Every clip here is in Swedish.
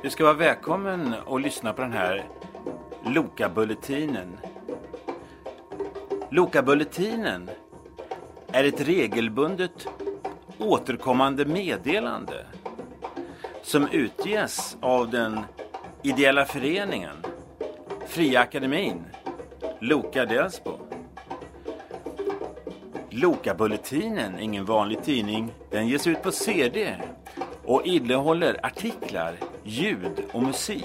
Du ska vara välkommen och lyssna på den här Loka-bulletinen. Loka-bulletinen är ett regelbundet återkommande meddelande som utges av den ideella föreningen Fria Akademin Loka Delsbo. Loka-bulletinen är ingen vanlig tidning. Den ges ut på CD och innehåller artiklar, ljud och musik.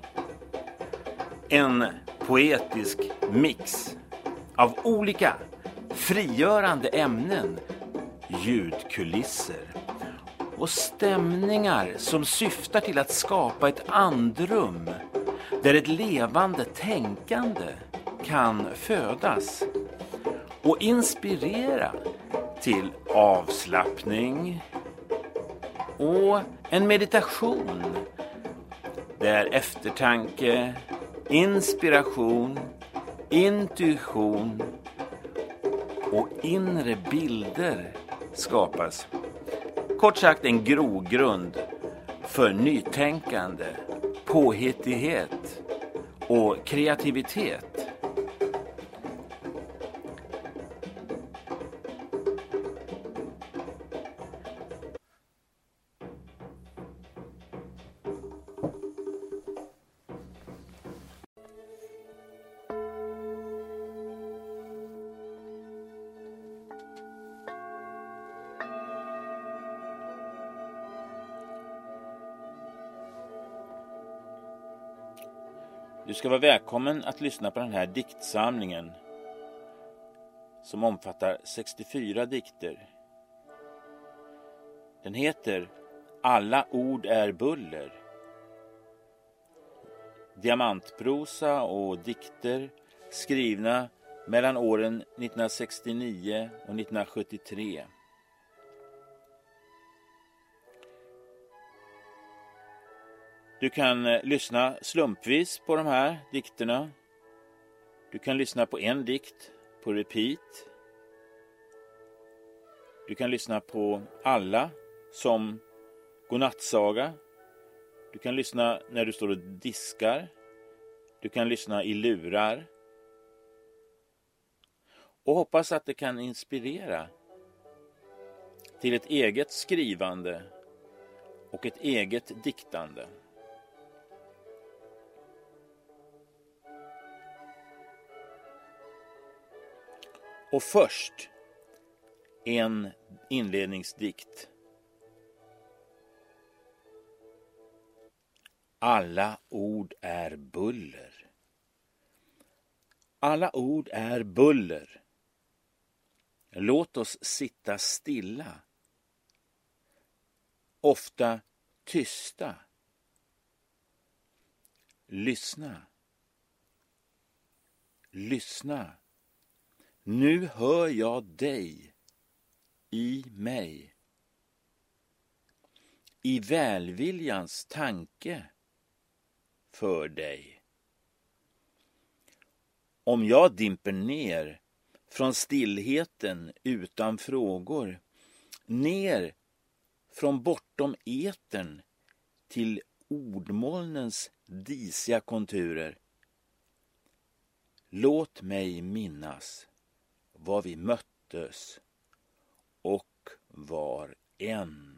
En poetisk mix av olika frigörande ämnen, ljudkulisser och stämningar som syftar till att skapa ett andrum där ett levande tänkande kan födas och inspirera till avslappning och en meditation där eftertanke, inspiration, intuition och inre bilder skapas. Kort sagt en grogrund för nytänkande, påhittighet och kreativitet. Du ska vara välkommen att lyssna på den här diktsamlingen som omfattar 64 dikter. Den heter Alla ord är buller. Diamantprosa och dikter skrivna mellan åren 1969 och 1973. Du kan lyssna slumpvis på de här dikterna. Du kan lyssna på en dikt på repeat. Du kan lyssna på alla som godnattsaga. Du kan lyssna när du står och diskar. Du kan lyssna i lurar. Och hoppas att det kan inspirera till ett eget skrivande och ett eget diktande. Och först en inledningsdikt. Alla ord är buller. Alla ord är buller. Låt oss sitta stilla. Ofta tysta. Lyssna. Lyssna. Nu hör jag dig i mig. I välviljans tanke för dig. Om jag dimper ner från stillheten utan frågor, ner från bortom etern till ordmolnens disiga konturer. Låt mig minnas var vi möttes och var en.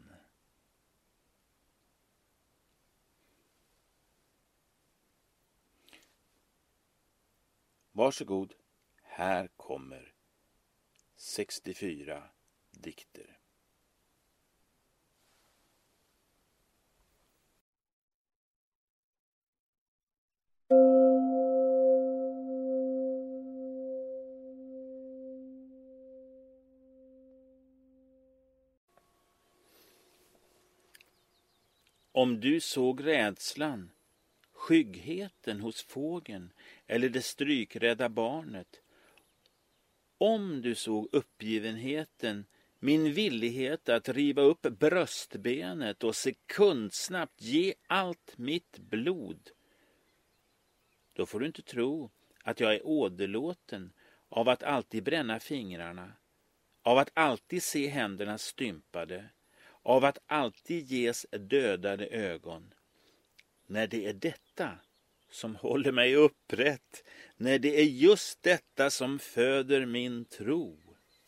Varsågod, här kommer 64 dikter. Om du såg rädslan, skyggheten hos fågeln eller det strykrädda barnet. Om du såg uppgivenheten, min villighet att riva upp bröstbenet och sekundsnabbt ge allt mitt blod. Då får du inte tro att jag är åderlåten av att alltid bränna fingrarna, av att alltid se händerna stympade, av att alltid ges dödade ögon. när det är detta som håller mig upprätt, när det är just detta som föder min tro.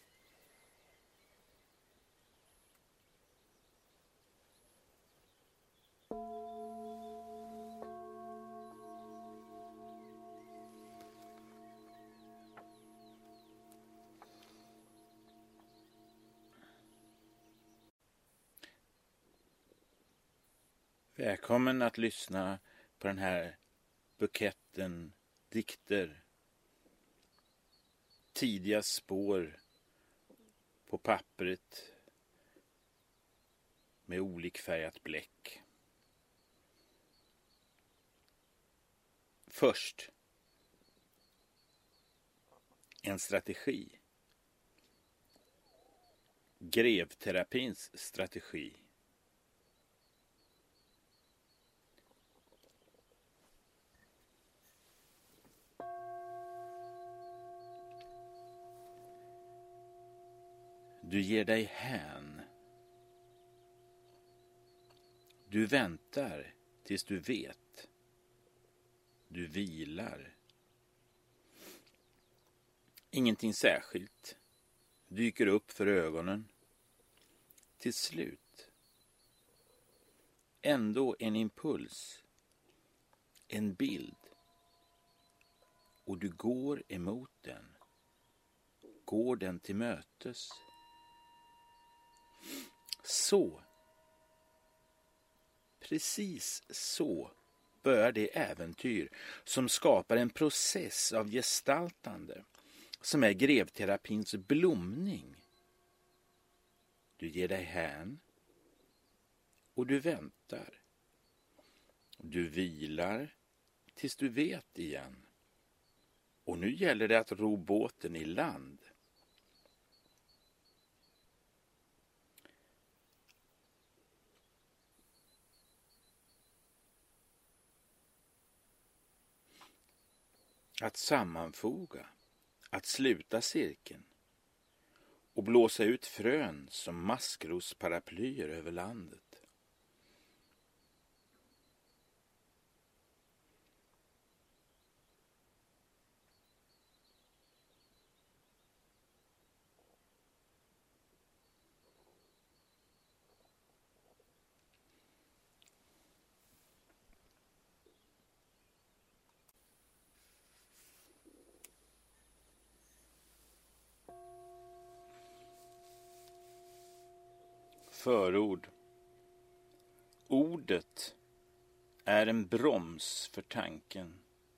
Välkommen att lyssna på den här buketten dikter. Tidiga spår på pappret med olikfärgat bläck. Först en strategi. Grevterapins strategi. Du ger dig hän. Du väntar tills du vet. Du vilar. Ingenting särskilt dyker upp för ögonen. Till slut. Ändå en impuls. En bild. Och du går emot den. Går den till mötes. Så, precis så börjar det äventyr som skapar en process av gestaltande som är grevterapins blomning. Du ger dig hän och du väntar. Du vilar tills du vet igen. Och nu gäller det att ro båten i land. Att sammanfoga, att sluta cirkeln och blåsa ut frön som maskrosparapplyer över landet. Förord. Ordet är en broms för tanken.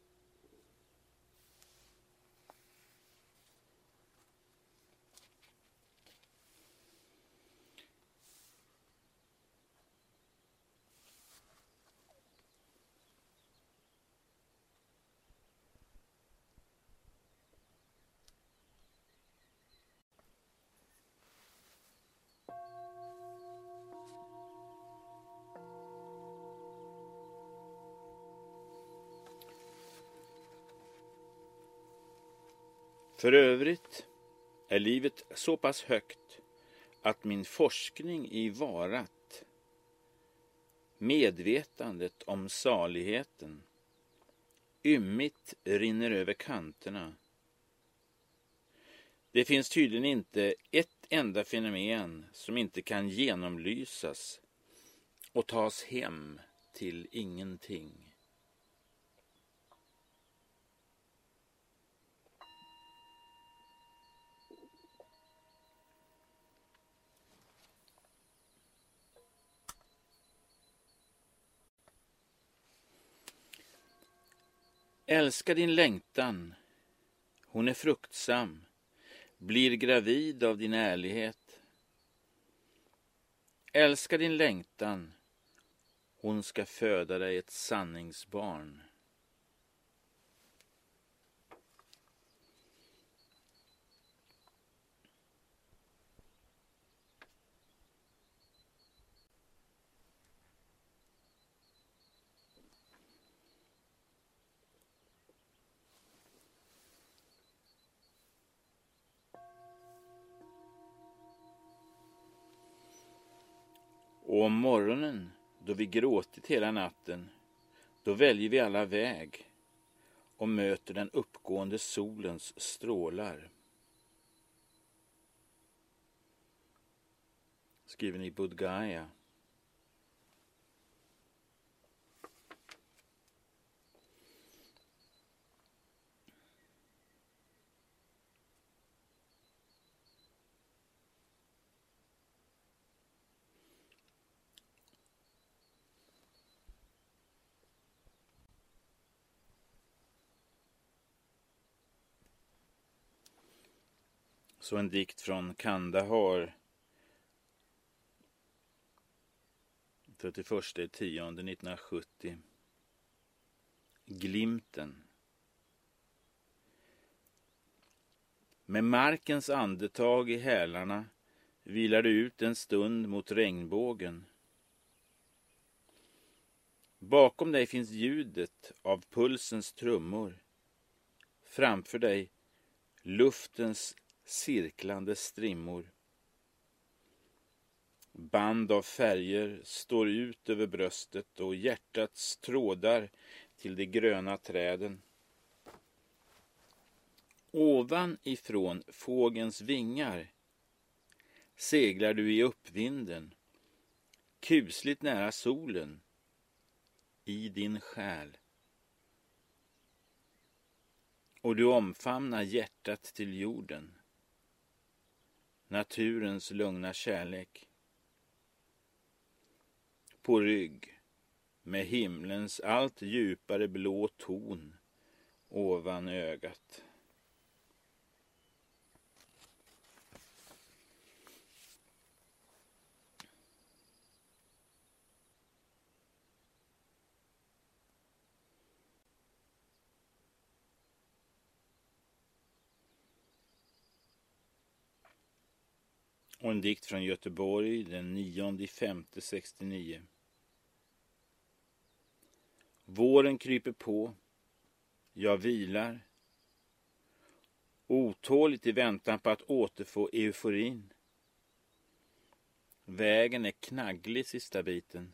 För övrigt är livet så pass högt att min forskning i varat, medvetandet om saligheten, ymmigt rinner över kanterna. Det finns tydligen inte ett enda fenomen som inte kan genomlysas och tas hem till ingenting. Älska din längtan, hon är fruktsam, blir gravid av din ärlighet. Älska din längtan, hon ska föda dig ett sanningsbarn. Och om morgonen, då vi gråtit hela natten, Då väljer vi alla väg och möter den uppgående solens strålar. Skriven i Bodh Gaya. Så en dikt från Kandahar 31/10/1970. Glimten. Med markens andetag i hälarna vilar du ut en stund mot regnbågen. Bakom dig finns ljudet av pulsens trummor. Framför dig luftens cirklande strimmor. Band av färger står ut över bröstet och hjärtats trådar till de gröna träden. Ovanifrån fågens vingar seglar du i uppvinden, kusligt nära solen, i din själ. Och du omfamnar hjärtat till jorden, naturens lugna kärlek. På rygg med himlens allt djupare blå ton ovan ögat. Och en dikt från Göteborg den 9/5/69. Våren kryper på, jag vilar, otåligt i väntan på att återfå euforin. Vägen är knagglig sista biten.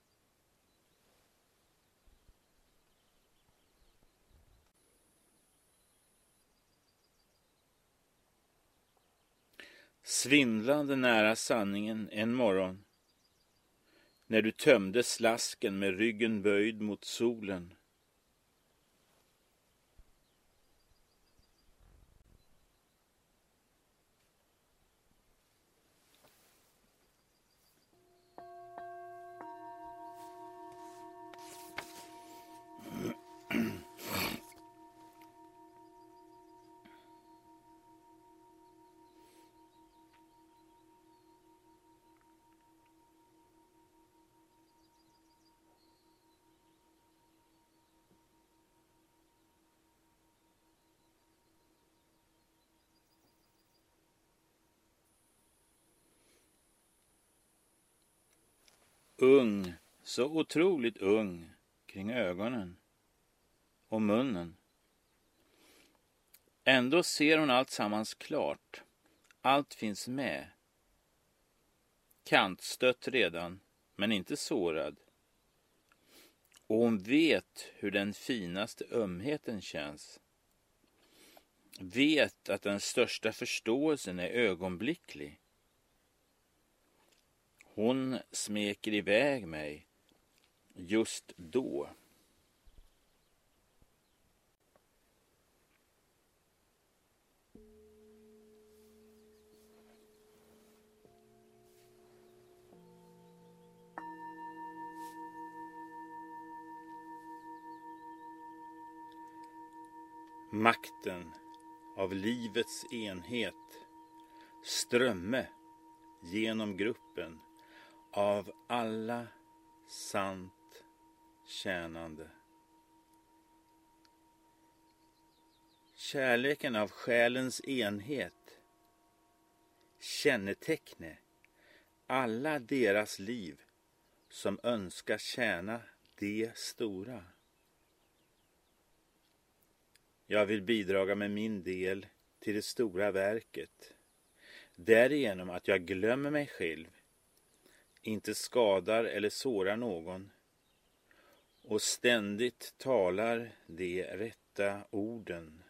Svindlande nära sanningen en morgon, när du tömde slasken med ryggen böjd mot solen. Ung, så otroligt ung kring ögonen och munnen. Ändå ser hon allt sammans klart. Allt finns med. Kantstött redan, men inte sårad. Och hon vet hur den finaste ömheten känns. Vet att den största förståelsen är ögonblicklig. Hon smeker iväg mig just då. Makten av livets enhet, strömme genom gruppen av alla sant tjänande. Kärleken av själens enhet, känneteckne alla deras liv som önskar tjäna det stora. Jag vill bidraga med min del till det stora verket, därigenom att jag glömmer mig själv, inte skadar eller sårar någon, och ständigt talar de rätta orden.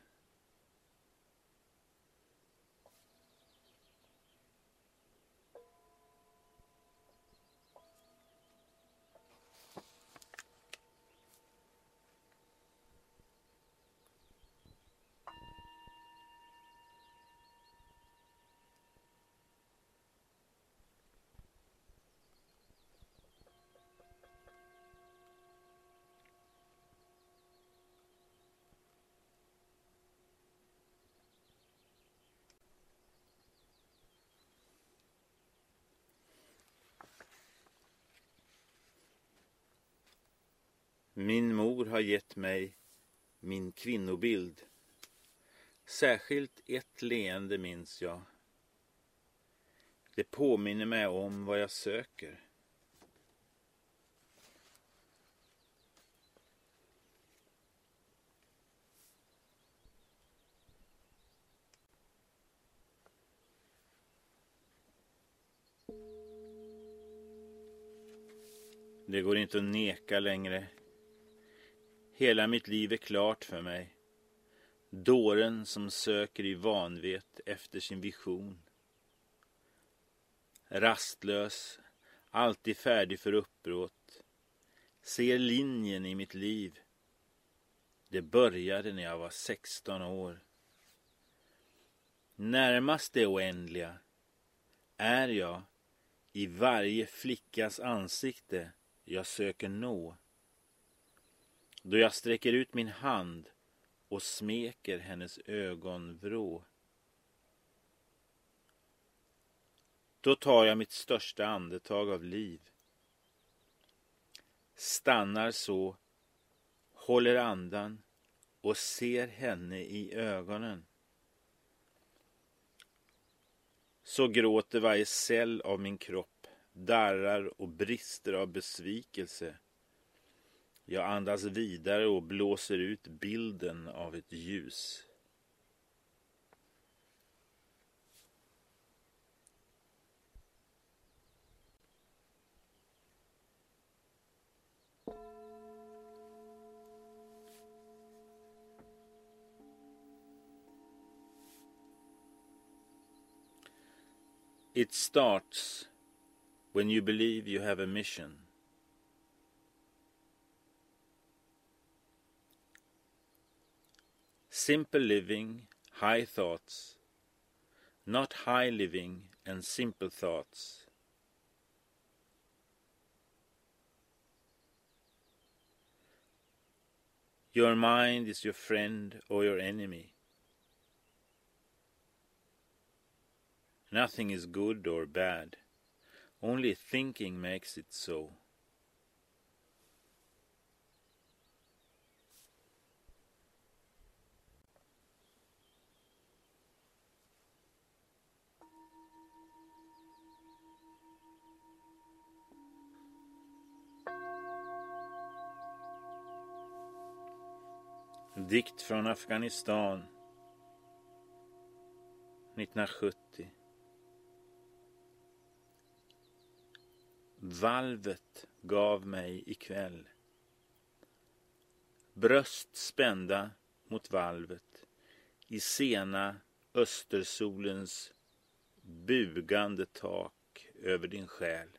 Min mor har gett mig min kvinnobild. Särskilt ett leende minns jag. Det påminner mig om vad jag söker. Det går inte att neka längre. Hela mitt liv är klart för mig. Dåren som söker i vanvet efter sin vision. Rastlös, alltid färdig för uppbrott. Ser linjen i mitt liv. Det började när jag var 16 år. Närmast det oändliga är jag i varje flickas ansikte jag söker nå. Då jag sträcker ut min hand och smeker hennes ögonvrå. Då tar jag mitt största andetag av liv. Stannar så, håller andan och ser henne i ögonen. Så gråter varje cell av min kropp, darrar och brister av besvikelse. Jag andas vidare och blåser ut bilden av ett ljus. It starts when you believe you have a mission. Simple living, high thoughts, not high living and simple thoughts. Your mind is your friend or your enemy. Nothing is good or bad. Only thinking makes it so. Dikt från Afghanistan 1970. Valvet gav mig ikväll. Bröst spända mot valvet i sena östersolens bugande tak över din själ.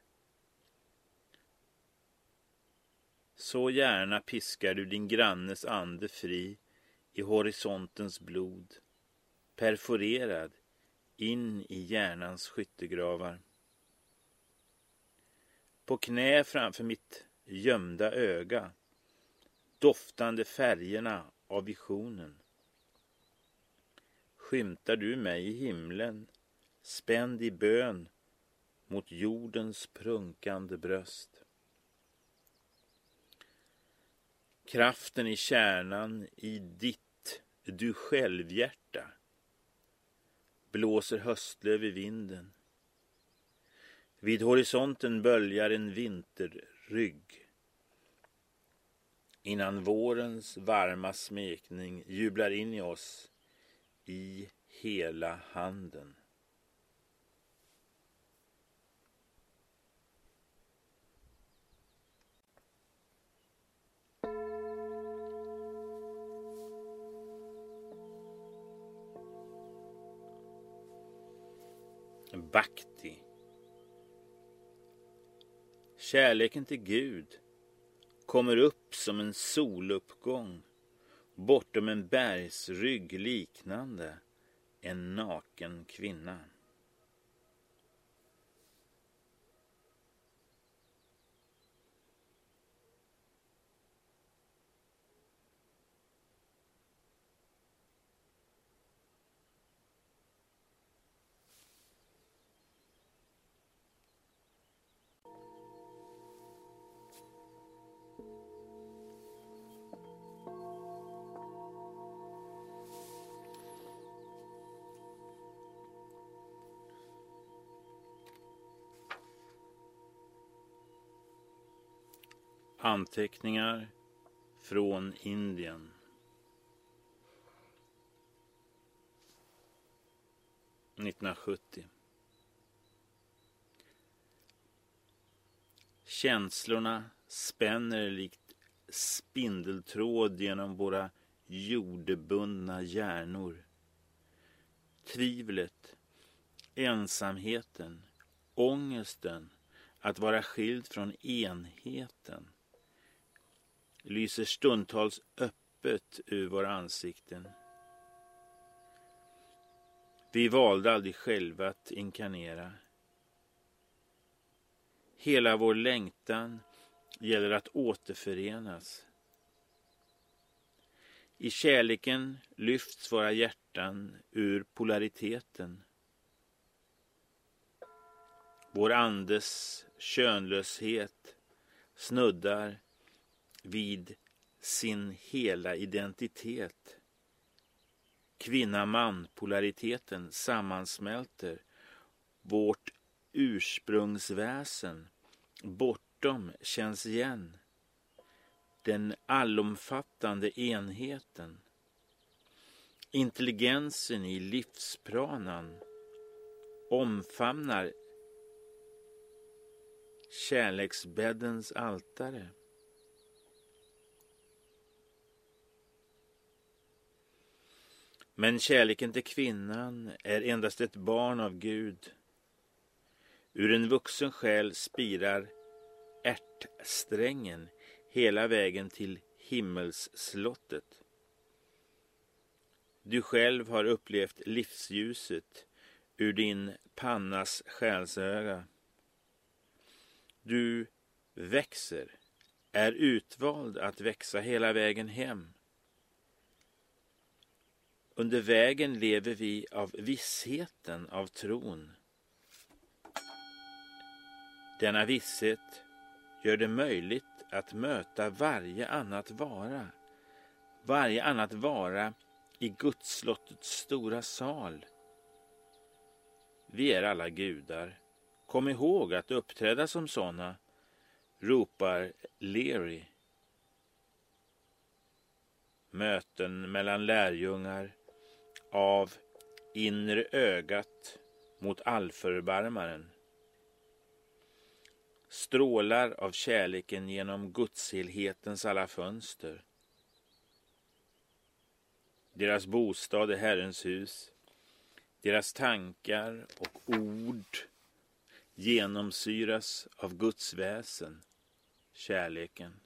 Så gärna piskar du din grannes ande fri i horisontens blod, perforerad in i hjärnans skyttegravar. På knä framför mitt gömda öga, doftande färgerna av visionen. Skymtar du mig i himlen, spänd i bön mot jordens prunkande bröst. Kraften i kärnan i ditt, du självhjärta, blåser höstlöv i vinden. Vid horisonten böljar en vinterrygg. Innan vårens varma smekning jublar in i oss i hela handen. Bhakti. Kärleken till Gud kommer upp som en soluppgång bortom en bergsrygg liknande en naken kvinna. Anteckningar från Indien. –1970. Känslorna spänner likt spindeltråd genom våra jordebundna hjärnor. Tvivlet, ensamheten, ångesten att vara skild från enheten lyser stundtals öppet ur våra ansikten. Vi valde aldrig själva att inkarnera. Hela vår längtan gäller att återförenas. I kärleken lyfts våra hjärtan ur polariteten. Vår andes könlöshet snuddar vid sin hela identitet. Kvinna-man-polariteten sammansmälter vårt ursprungsväsen bortom känns igen. Den allomfattande enheten. Intelligensen i livspranan omfamnar kärleksbäddens altare. Men kärleken till kvinnan är endast ett barn av Gud. Ur en vuxen själ spirar ärtsträngen hela vägen till himmelsslottet. Du själv har upplevt livsljuset ur din pannas själsöga. Du växer, är utvald att växa hela vägen hem. Under vägen lever vi av vissheten av tron. Denna visshet gör det möjligt att möta varje annat vara i Gudsslottets stora sal. Vi är alla gudar. Kom ihåg att uppträda som sådana, ropar Leary. Möten mellan lärjungar av inre ögat mot allförbarmaren. Strålar av kärleken genom gudshelhetens alla fönster. Deras bostad är Herrens hus. Deras tankar och ord genomsyras av Guds väsen, kärleken.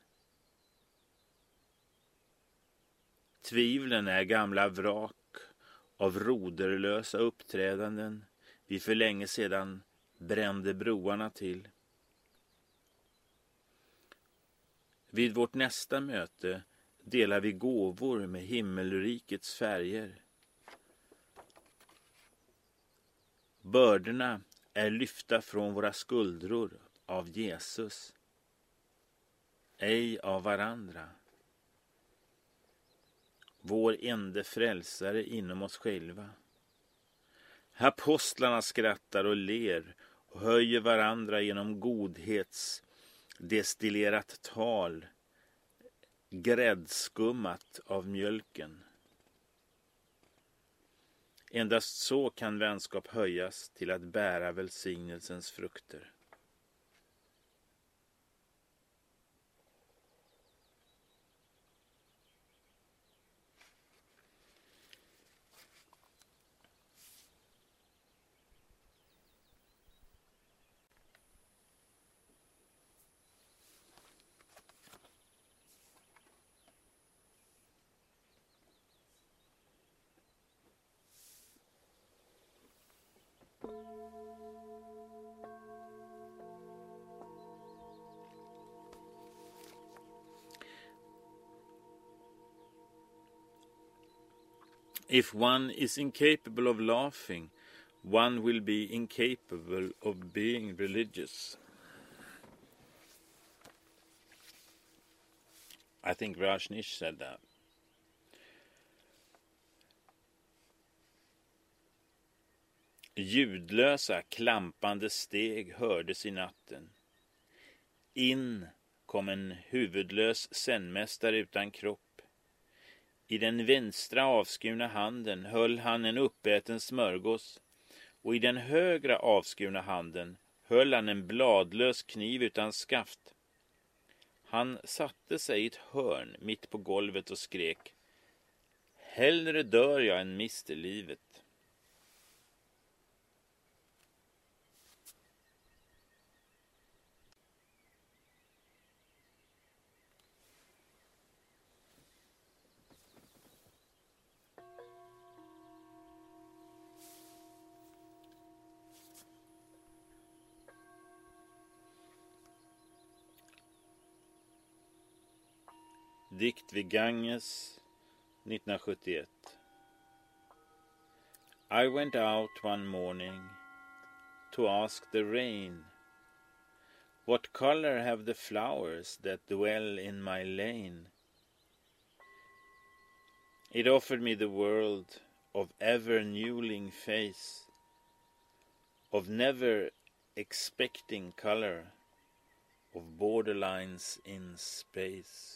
Tvivlen är gamla vrak av roderlösa uppträdanden vi för länge sedan brände broarna till. Vid vårt nästa möte delar vi gåvor med himmelrikets färger. Bördorna är lyfta från våra skuldror av Jesus, ej av varandra. Vår ende frälsare inom oss själva. Apostlarna skrattar och ler och höjer varandra genom godhets destillerat tal, gräddskummat av mjölken. Endast så kan vänskap höjas till att bära välsignelsens frukter. If one is incapable of laughing, one will be incapable of being religious. I think Rajneesh said that. Ljudlösa, klampande steg hördes i natten. In kom en huvudlös zenmästare utan kropp. I den vänstra avskurna handen höll han en uppäten smörgås, och i den högra avskurna handen höll han en bladlös kniv utan skaft. Han satte sig i ett hörn mitt på golvet och skrek: hellre dör jag än mister livet. Dikt vid Ganges 1971. I went out one morning to ask the rain, what color have the flowers that dwell in my lane? It offered me the world of ever-newling face, of never expecting color, of borderlines in space.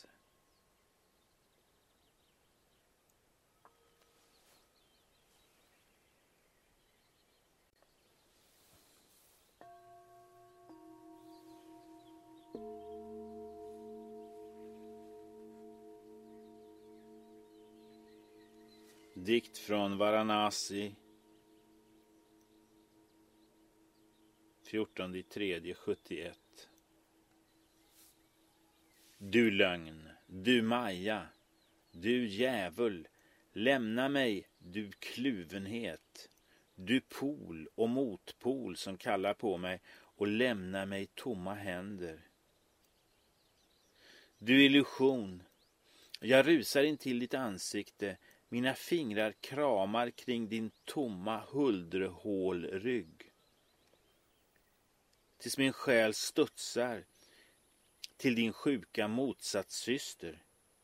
Dikt från Varanasi 14/3/71. Du lögn, du Maja, du djävul, lämna mig, du kluvenhet, du pol och motpol som kallar på mig, och lämna mig tomma händer. Du illusion, jag rusar in till ditt ansikte, mina fingrar kramar kring din tomma huldrehålrygg. Tills min själ studsar till din sjuka motsatssyster.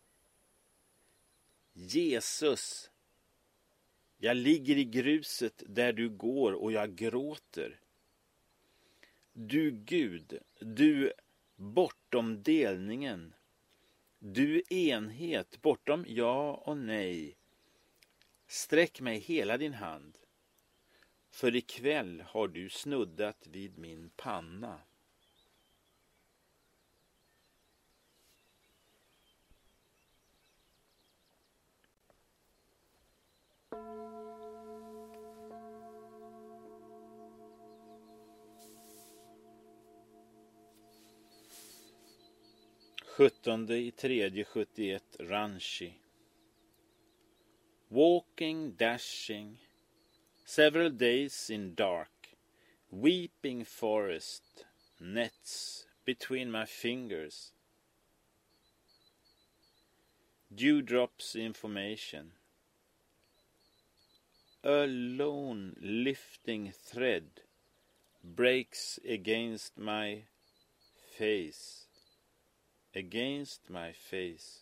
Jesus, jag ligger i gruset där du går och jag gråter. Du Gud, du bortom delningen, du enhet bortom ja och nej. Sträck mig hela din hand, för ikväll har du snuddat vid min panna. Sjuttonde i tredje 71 Ranchi. Walking, dashing, several days in dark, weeping forest, nets between my fingers, dewdrops information, a lone lifting thread breaks against my face, against my face.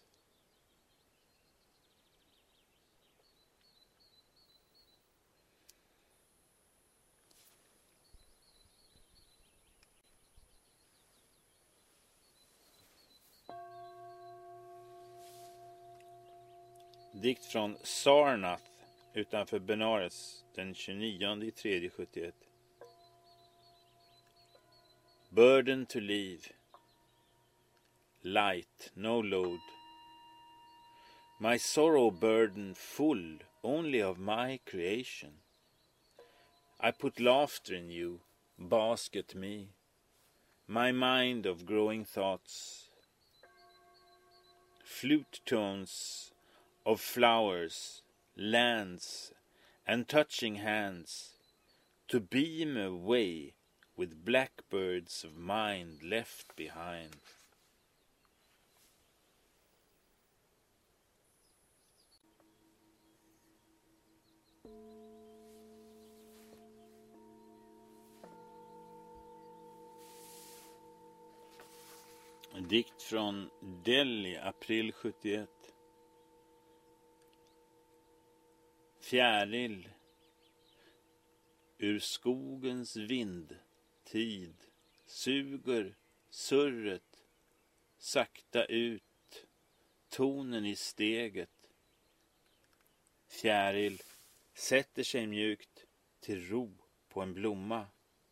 Dikt från Sarnath utanför Benares den 29/3/71. Burden to leave, light, no load. My sorrow burden full only of my creation. I put laughter in you, basket me, my mind of growing thoughts. Flute tones of flowers, lands, and touching hands, to beam away with blackbirds of mind left behind. Dikt från Delhi, april 71. Fjäril ur skogens vindtid suger surret sakta ut tonen i steget. Fjäril sätter sig mjukt till ro på en blomma.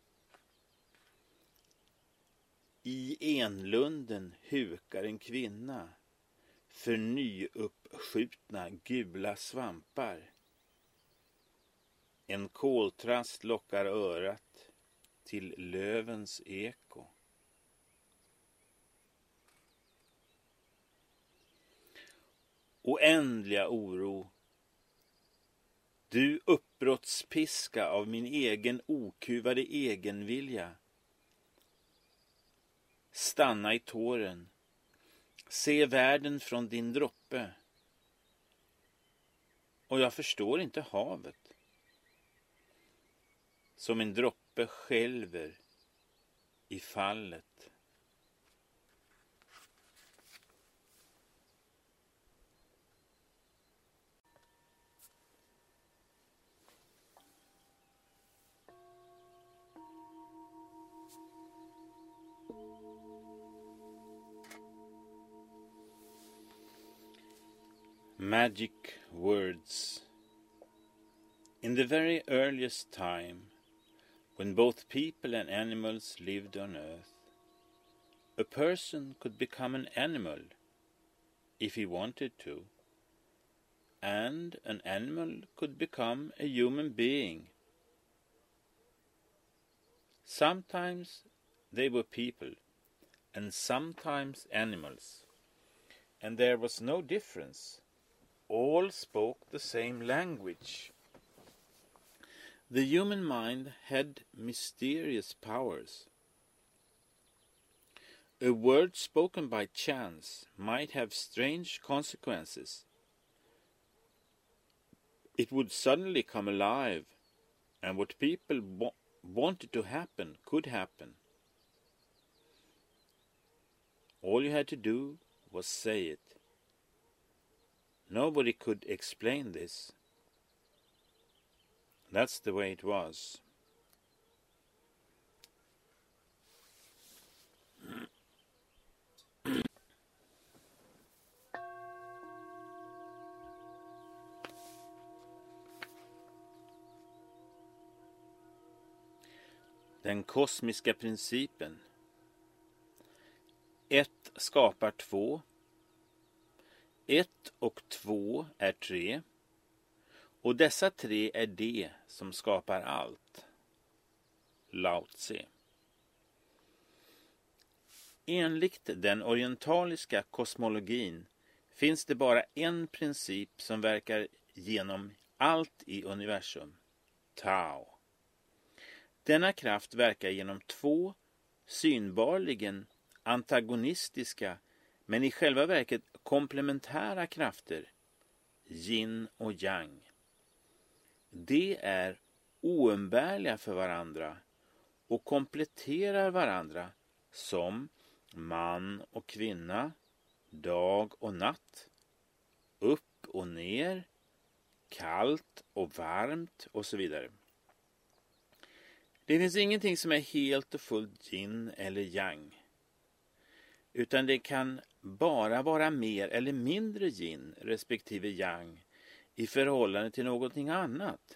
I enlunden hukar en kvinna för nyuppskjutna gula svampar. En koltrast lockar örat till lövens eko. Oändliga oro, du uppbrottspiska av min egen okuvade egenvilja. Stanna i tåren, se världen från din droppe. Och jag förstår inte havet. Som en droppe skälver i fallet. Magic words. In the very earliest time, when both people and animals lived on earth, a person could become an animal if he wanted to, and an animal could become a human being. Sometimes they were people, and sometimes animals, and there was no difference. All spoke the same language. The human mind had mysterious powers. A word spoken by chance might have strange consequences. It would suddenly come alive, and what people wanted to happen could happen. All you had to do was say it. Nobody could explain this. That's the way it was. Den kosmiska principen. 1 skapar 2. 1 och 2 är 3. Och dessa 3 är det som skapar allt. Lao Tse. Enligt den orientaliska kosmologin finns det bara en princip som verkar genom allt i universum. Tao. Denna kraft verkar genom 2 synbarligen antagonistiska men i själva verket komplementära krafter, yin och yang. De är oumbärliga för varandra och kompletterar varandra som man och kvinna, dag och natt, upp och ner, kallt och varmt och så vidare. Det finns ingenting som är helt och fullt yin eller yang, utan det kan bara vara mer eller mindre yin respektive yang i förhållande till någonting annat.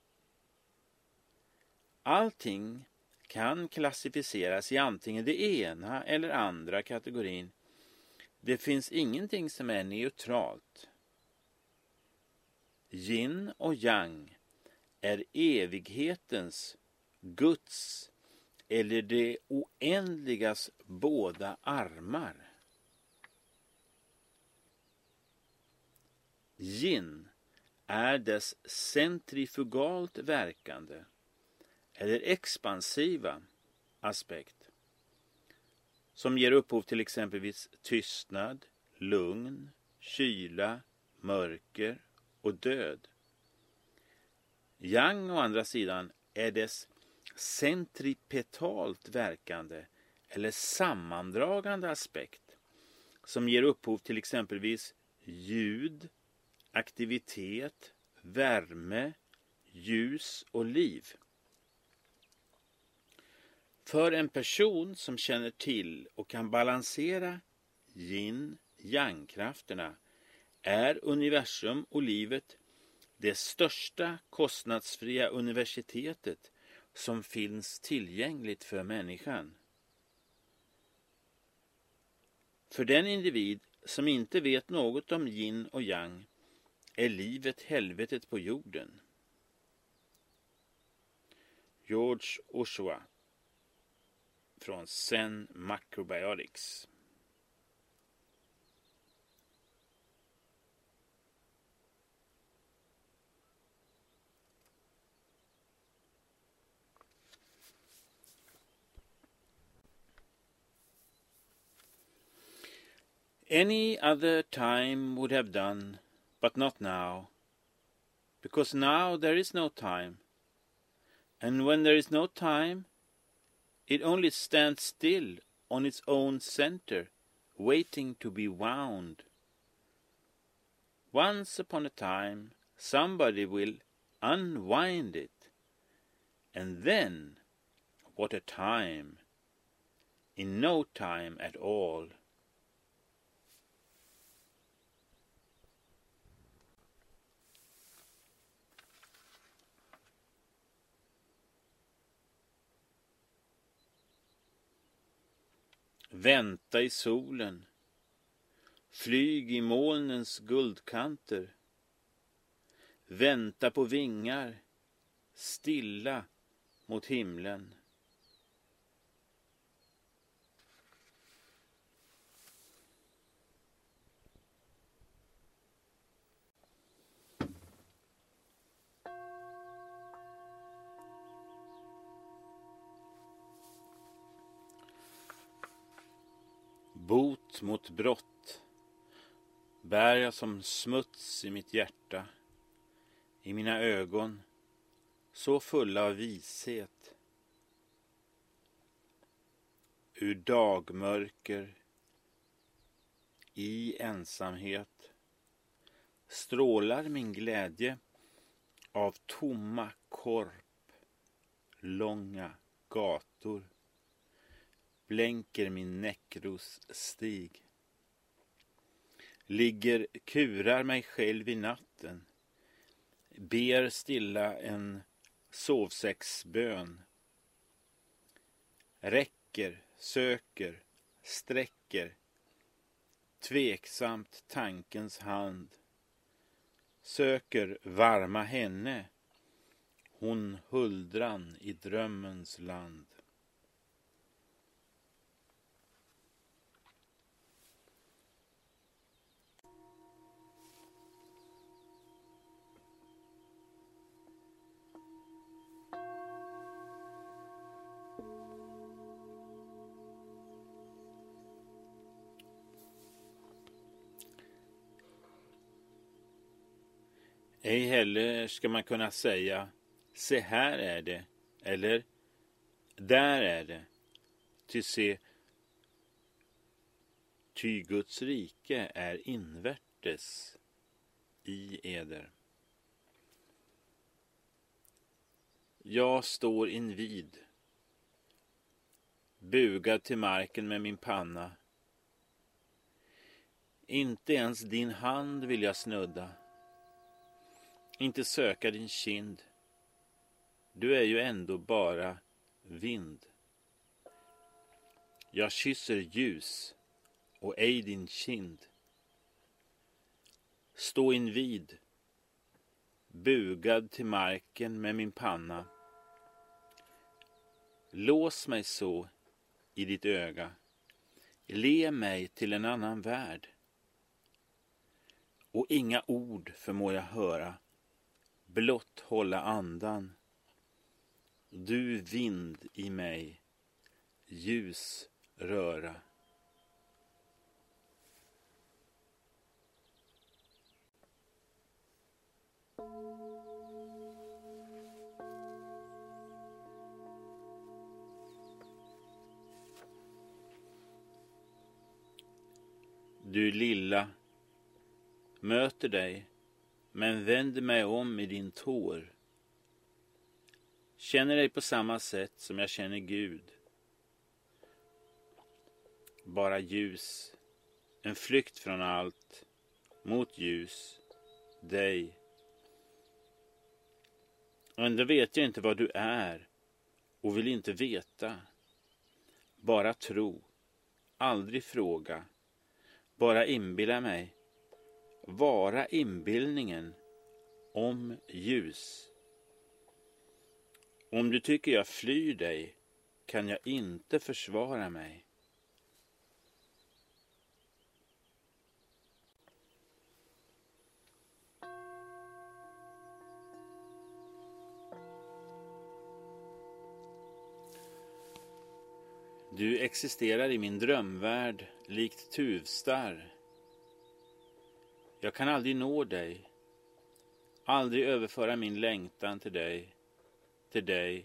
Allting kan klassificeras i antingen det ena eller andra kategorin. Det finns ingenting som är neutralt. Yin och yang är evighetens, Guds eller det oändligas båda armar. Yin är dess centrifugalt verkande eller expansiva aspekt som ger upphov till exempelvis tystnad, lugn, kyla, mörker och död. Yang å andra sidan är dess centripetalt verkande eller sammandragande aspekt som ger upphov till exempelvis ljud, aktivitet, värme, ljus och liv. För en person som känner till och kan balansera yin-yang-krafterna är universum och livet det största kostnadsfria universitetet som finns tillgängligt för människan. För den individ som inte vet något om yin och yang är livet helvetet på jorden. George Ohsawa från Zen Macrobiotics. Any other time would have done, but not now, because now there is no time, and when there is no time, it only stands still on its own center, waiting to be wound. Once upon a time, somebody will unwind it, and then, what a time, in no time at all. Vänta i solen, flyg i molnens guldkanter, vänta på vingar, stilla mot himlen. Bot mot brott bär jag som smuts i mitt hjärta, i mina ögon, så fulla av vishet. Ur dagmörker, i ensamhet, strålar min glädje av tomma korp, långa gator. Blänker min näckros stig. Ligger, kurar mig själv i natten. Ber stilla en sovsäcksbön. Räcker, söker, sträcker. Tveksamt tankens hand. Söker varma henne. Hon huldran i drömmens land. Ej heller ska man kunna säga, se här är det, eller där är det, ty Guds rike är invärtes i eder. Jag står invid, bugad till marken med min panna. Inte ens din hand vill jag snudda. Inte söka din kind. Du är ju ändå bara vind. Jag kysser ljus och ej din kind. Stå invid, bugad till marken med min panna. Lås mig så i ditt öga. Le mig till en annan värld. Och inga ord förmår jag höra. Blott hålla andan. Du vind i mig, ljus röra. du lilla, möter dig, men vänder mig om i din tår. Känner dig på samma sätt som jag känner Gud. Bara ljus, en flykt från allt, mot ljus, dig. Ändå vet jag inte vad du är och vill inte veta. Bara tro, aldrig fråga, bara inbilla mig. Vara inbildningen om ljus. Om du tycker jag flyr dig kan jag inte försvara mig. Du existerar i min drömvärld likt tuvstarr. Jag kan aldrig nå dig, aldrig överföra min längtan till dig.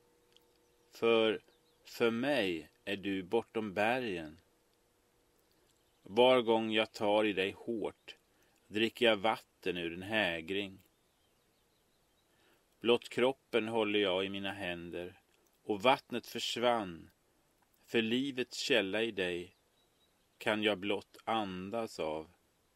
För mig är du bortom bergen. Var gång jag tar i dig hårt dricker jag vatten ur en hägring. Blott kroppen håller jag i mina händer och vattnet försvann. För livets källa i dig kan jag blott andas av.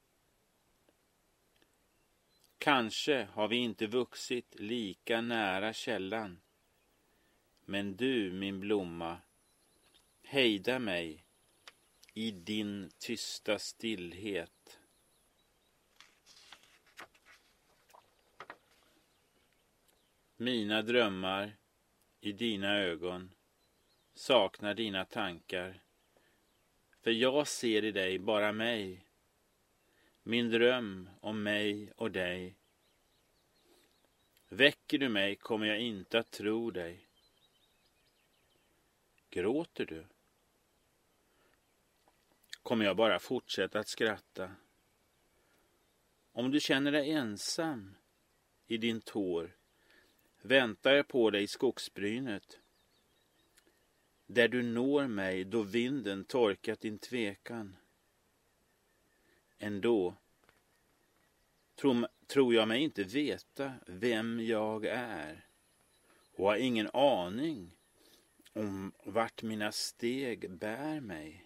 Kanske har vi inte vuxit lika nära källan. Men du, min blomma, hejda mig i din tysta stillhet. Mina drömmar i dina ögon saknar dina tankar. För jag ser i dig bara mig. Min dröm om mig och dig. Väcker du mig kommer jag inte att tro dig. Gråter du? Kommer jag bara fortsätta att skratta. Om du känner dig ensam i din tår väntar jag på dig i skogsbrynet. Där du når mig då vinden torkat din tvekan. Ändå tror jag mig inte veta vem jag är och har ingen aning om vart mina steg bär mig.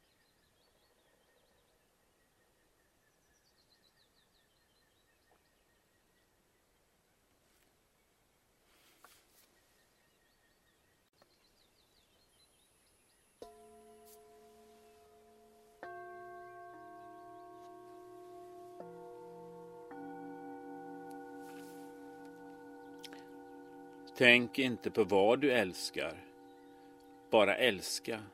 Tänk inte på vad du älskar, bara älska.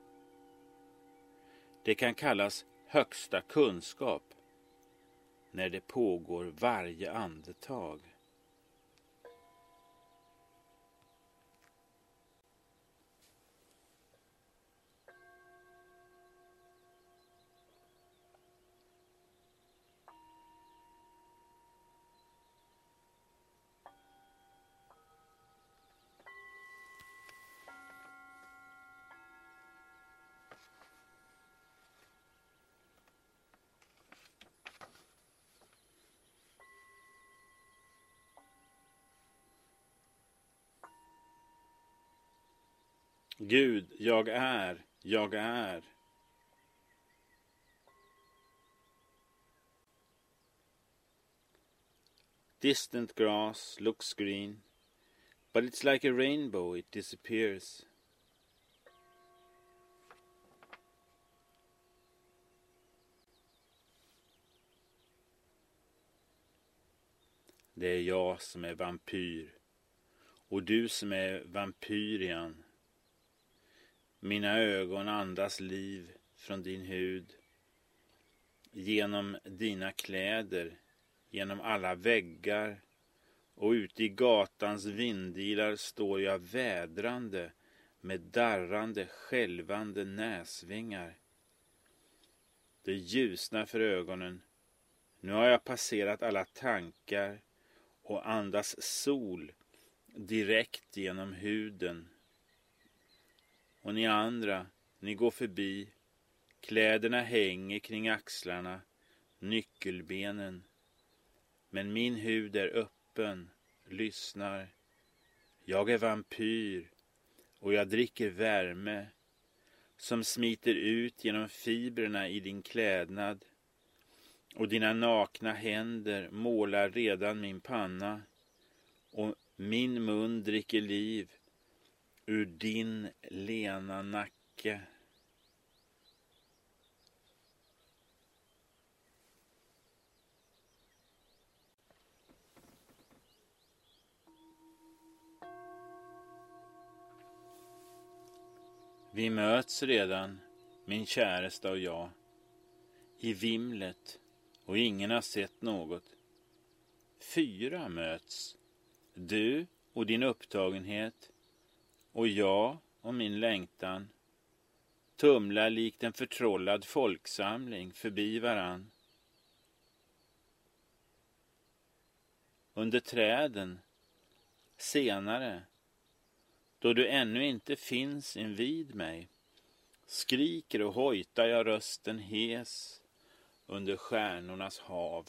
Det kan kallas högsta kunskap när det pågår varje andetag. Gud, jag är, jag är. Distant grass looks green, but it's like a rainbow, it disappears. Det är jag som är vampyr, och du som är vampyrian. Mina ögon andas liv från din hud, genom dina kläder, genom alla väggar, och ute i gatans vindilar står jag vädrande med darrande, skälvande näsvingar. Det ljusnar för ögonen. Nu har jag passerat alla tankar och andas sol direkt genom huden. Och ni andra, ni går förbi, Kläderna hänger kring axlarna, nyckelbenen. Men min hud är öppen, lyssnar. Jag är vampyr och jag dricker värme som smiter ut genom fibrerna i din klädnad. Och dina nakna händer målar redan min panna. Och min mun dricker liv ur din lena nacke. Vi möts redan, min käresta och jag, i vimlet och ingen har sett något. 4 möts, du och din upptagenhet och jag och min längtan, tumlar likt en förtrollad folksamling förbi varann. Under träden, senare, då du ännu inte finns invid mig, skriker och hojtar jag rösten hes under stjärnornas hav.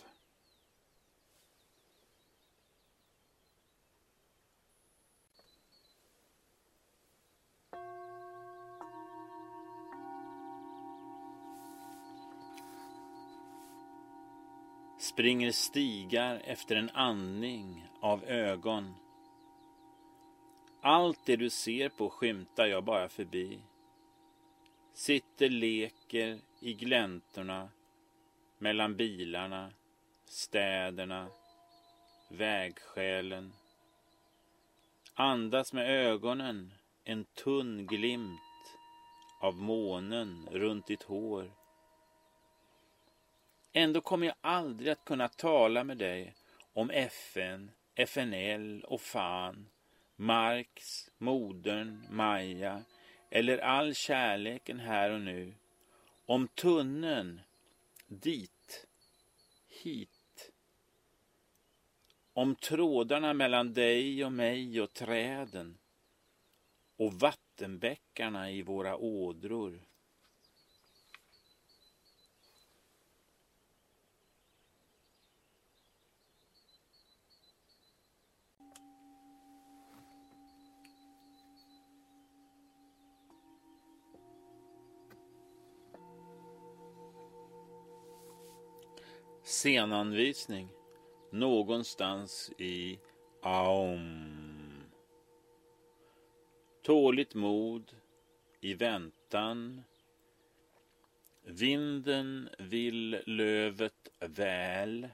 Springer stigar efter en andning av ögon. Allt det du ser på skymtar jag bara förbi. Sitter leker i gläntorna mellan bilarna, städerna, vägskälen. Andas med ögonen en tunn glimt av månen runt ditt hår. Ändå kommer jag aldrig att kunna tala med dig om FN, FNL och fan, Marx, modern, Maja eller all kärleken här och nu. Om tunneln, dit, hit. Om trådarna mellan dig och mig och träden och vattenbäckarna i våra ådror. Scenanvisning någonstans i Aum. Tåligt mod i väntan. Vinden vill lövet väl.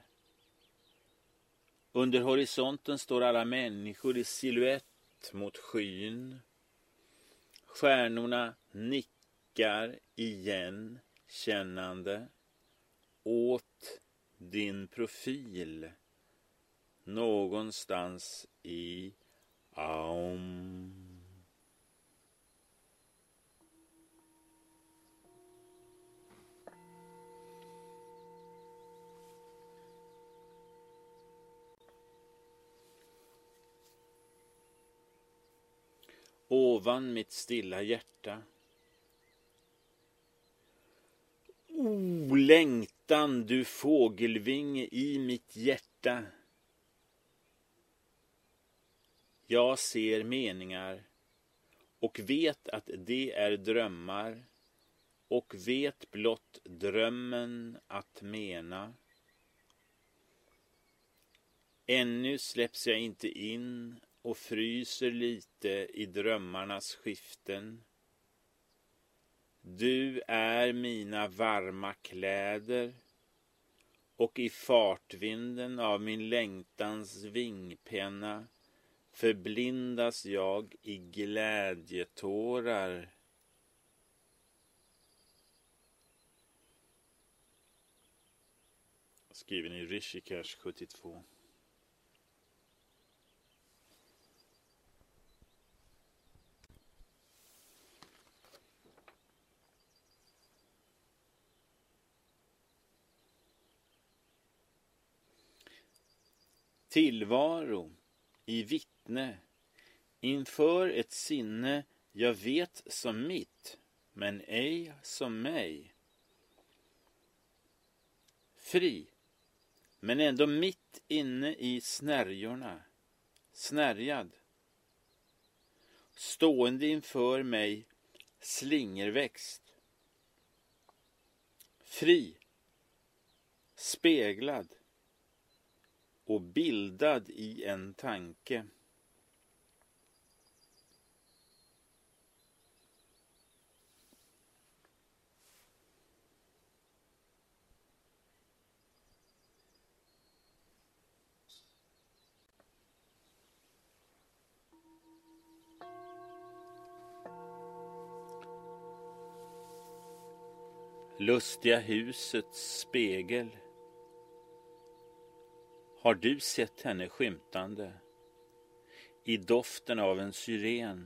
Under horisonten står alla människor i silhuett mot skyn. Stjärnorna nickar igen kännande åt din profil någonstans i Aum. Ovan mitt stilla hjärta. Längtan, du fågelvinge i mitt hjärta. Jag ser meningar och vet att det är drömmar och vet blott drömmen att mena. Ännu släpps jag inte in och fryser lite i drömmarnas skiften. Du är mina varma kläder och i fartvinden av min längtans vingpenna förblindas jag i glädjetårar. Skriven i Rishikesh 72. Tillvaro i vittne inför ett sinne jag vet som mitt, men ej som mig. Fri, men ändå mitt inne i snärjorna, snärjad. Stående inför mig, slingerväxt. Fri, speglad och bildad i en tanke. Lustiga husets spegel. Har du sett henne skymtande i doften av en syren?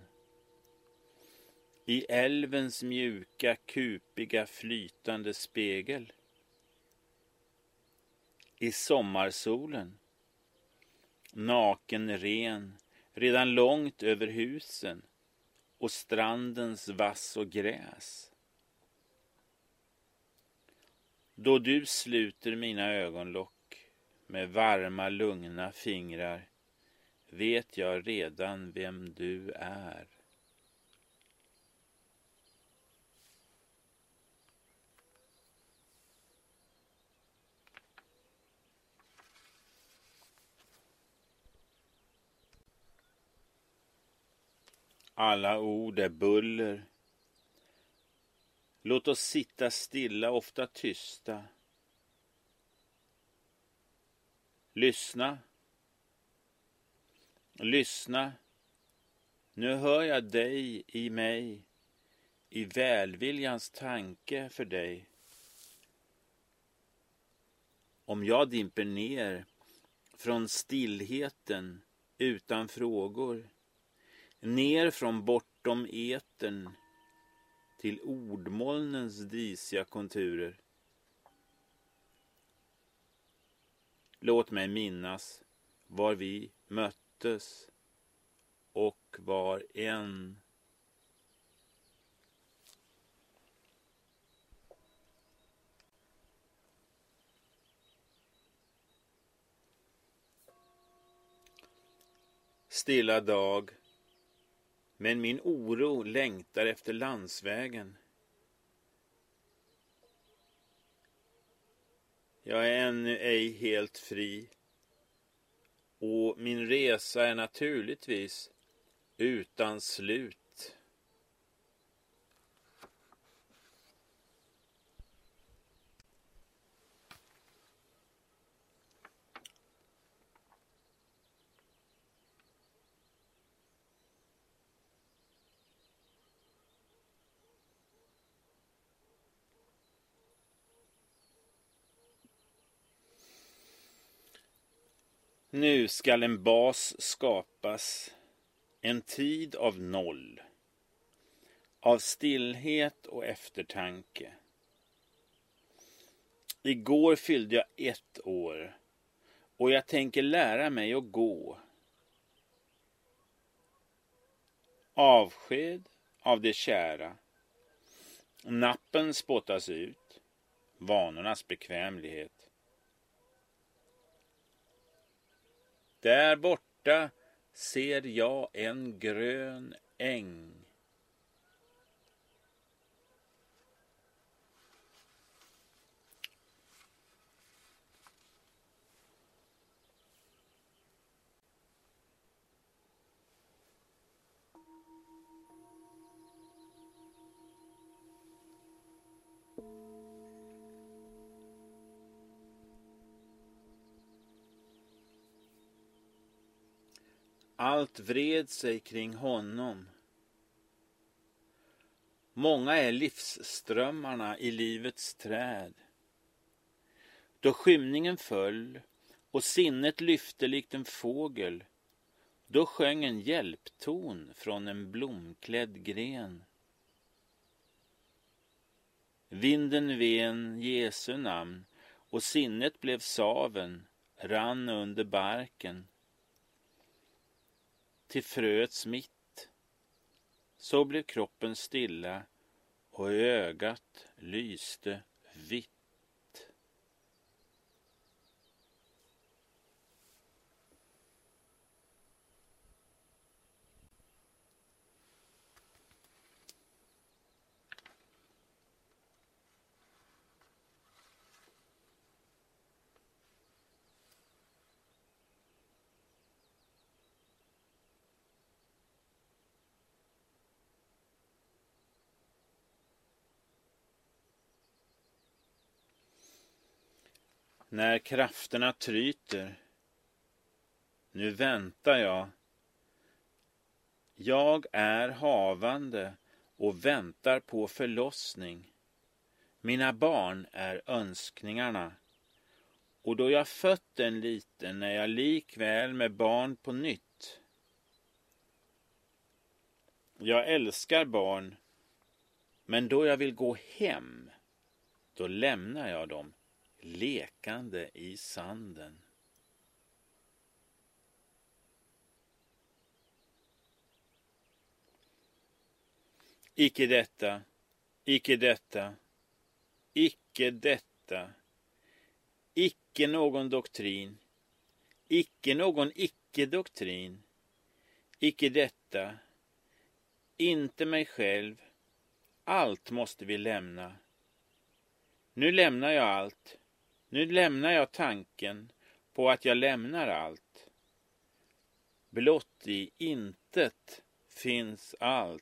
I älvens mjuka, kupiga, flytande spegel? I sommarsolen, naken ren, redan långt över husen och strandens vass och gräs? Då du sluter mina ögonlock med varma, lugna fingrar vet jag redan vem du är. Alla ord är buller. Låt oss sitta stilla, ofta tysta. Lyssna. Lyssna. Nu hör jag dig i mig, i välviljans tanke för dig. Om jag dimper ner från stillheten utan frågor, ner från bortom etern till ordmolnens disiga konturer. Låt mig minnas var vi möttes och var en. Stilla dag, men min oro längtar efter landsvägen. Jag är ännu ej helt fri, och min resa är naturligtvis utan slut. Nu skall en bas skapas, en tid av noll, av stillhet och eftertanke. Igår fyllde jag 1 år och jag tänker lära mig att gå. Avsked av det kära. Nappen spottas ut, vanornas bekvämlighet. Där borta ser jag en grön äng. Allt vred sig kring honom. Många är livsströmmarna i livets träd. Då skymningen föll och sinnet lyfte likt en fågel, då sjöng en hjälpton från en blomklädd gren. Vinden ven Jesu namn och sinnet blev saven, rann under barken till fröets mitt. Så blev kroppen stilla och ögat lyste vitt. när krafterna tryter. Nu väntar jag. Jag är havande och väntar på förlossning. Mina barn är önskningarna. Och då jag fött en liten är jag likväl med barn på nytt. Jag älskar barn, men då jag vill gå hem, då lämnar jag dem lekande i sanden. Icke detta, icke detta, icke detta, icke någon doktrin, icke någon icke-doktrin, icke detta, inte mig själv, allt måste vi lämna. Nu lämnar jag allt, nu lämnar jag tanken på att jag lämnar allt. Blott i intet finns allt.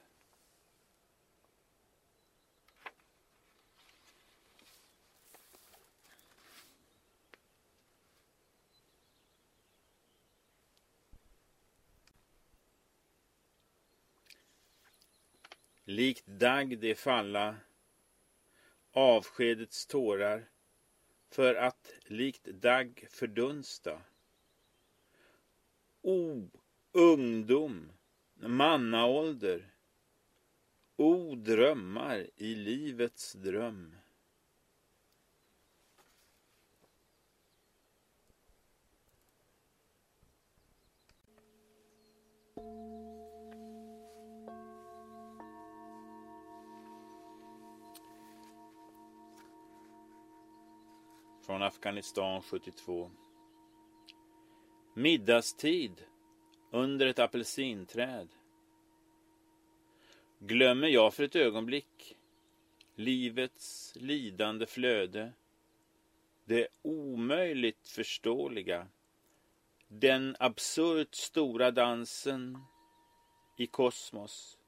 Likt dagg det falla avskedets tårar för att likt dagg fördunsta. O ungdom, mannaålder, o drömmar i livets dröm. Från Afghanistan 72. Middagstid under ett apelsinträd. Glömmer jag för ett ögonblick livets lidande flöde, det omöjligt förståeliga, den absurt stora dansen i kosmos.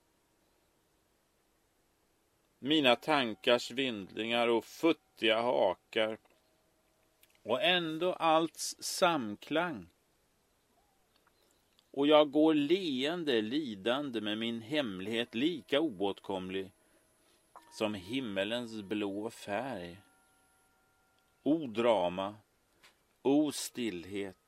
Mina tankars vindlingar och futtiga hakar och ändå alls samklang. Och jag går leende, lidande med min hemlighet lika oåtkomlig som himmelens blå färg. O drama, o stillhet.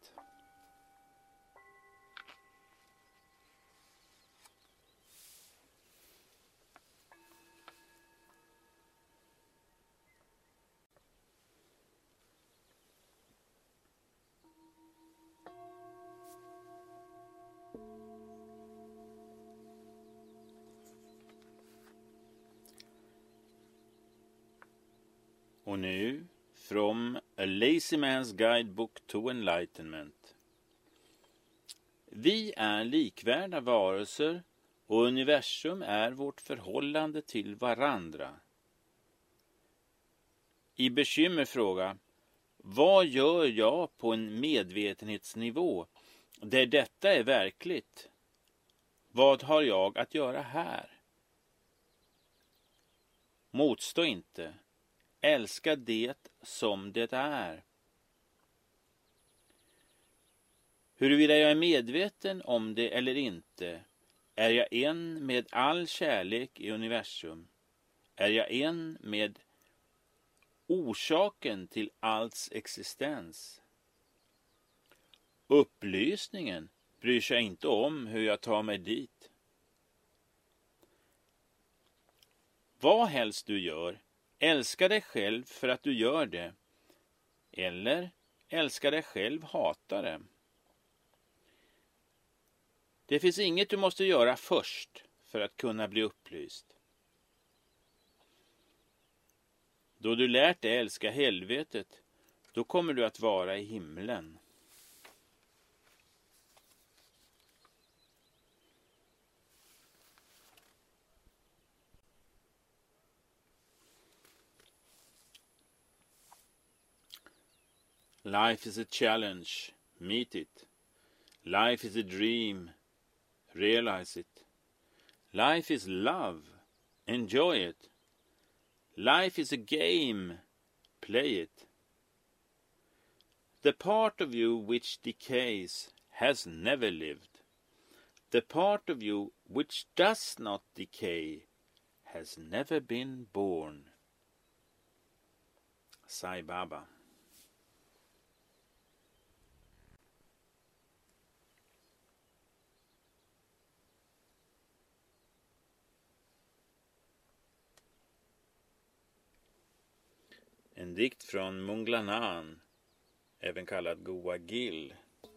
Och nu, from A Lazy Man's Guidebook to Enlightenment. Vi är likvärda varelser och universum är vårt förhållande till varandra. I bekymmer fråga, vad gör jag på en medvetenhetsnivå där detta är verkligt? Vad har jag att göra här? Motstå inte. Älska det som det är. Huruvida jag är medveten om det eller inte, är jag en med all kärlek i universum. Är jag en med orsaken till alls existens. Upplysningen bryr sig inte om hur jag tar mig dit. Vad helst du gör, älska dig själv för att du gör det. Eller älska dig själv, hata det. Det finns inget du måste göra först för att kunna bli upplyst. Då du lärt dig älska helvetet, då kommer du att vara i himlen. Life is a challenge. Meet it. Life is a dream. Realize it. Life is love. Enjoy it. Life is a game. Play it. The part of you which decays has never lived. The part of you which does not decay has never been born. Sai Baba. En dikt från Munglanan, även kallad Goa Gill.